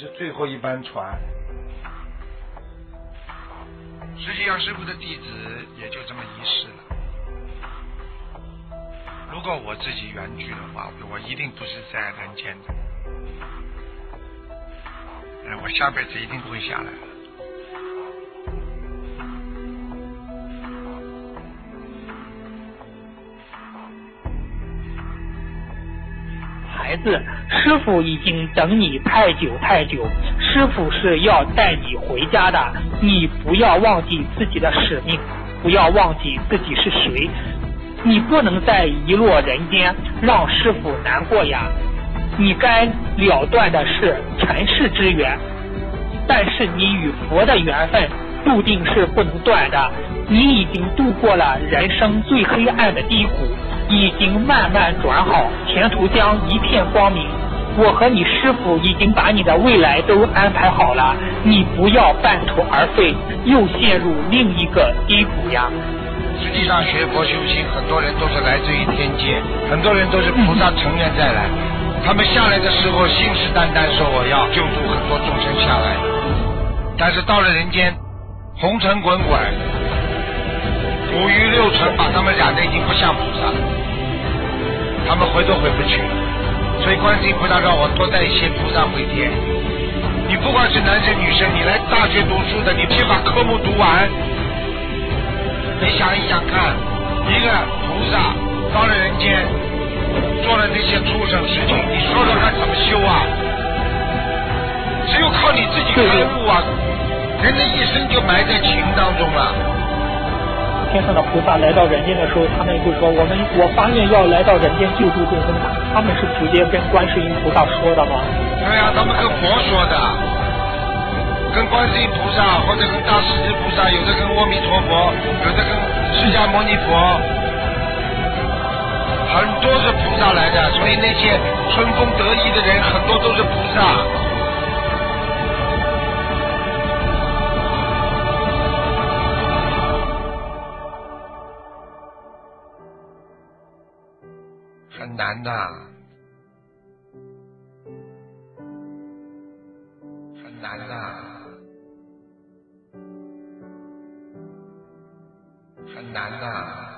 是最后一班船。实际上师父的弟子也就这么一世了。如果我自己圆寂的话，我一定不是在人间的，我下辈子一定不会下来了。 孩子，师父已经等你太久太久，师父是要带你回家的，你不要忘记自己的使命，不要忘记自己是谁，你不能再遗落人间，让师父难过呀。你该了断的是尘世之缘，但是你与佛的缘分注定是不能断的。你已经度过了人生最黑暗的低谷，已经慢慢转好，前途将一片光明。我和你师父已经把你的未来都安排好了，你不要半途而废，又陷入另一个低谷呀。 实际上学佛修心，很多人都是来自于天界，很多人都是菩萨成愿再来，他们下来的时候信誓旦旦说我要救助很多众生下来，但是到了人间红尘滚滚，五欲六尘把他们染得已经不像菩萨了，他们回都回不去，所以观世音菩萨让我多带一些菩萨回天。你不管是男生女生，你来大学读书的，你先把科目读完，你想一想看，一个菩萨到了人间做了那些畜生事情，你说说看怎么修啊？只有靠你自己开悟啊！人的一生就埋在情当中了。 天上的菩萨来到人间的时候，他们就说我发愿要来到人间救助众生，他们是直接跟观世音菩萨说的吗？ 对啊，他们跟佛说的，跟观世音菩萨或者跟大势至菩萨，有的跟阿弥陀佛，有的跟释迦牟尼佛，很多是菩萨来的，所以那些春风得意的人很多都是菩萨。很难的，很难的，很难的。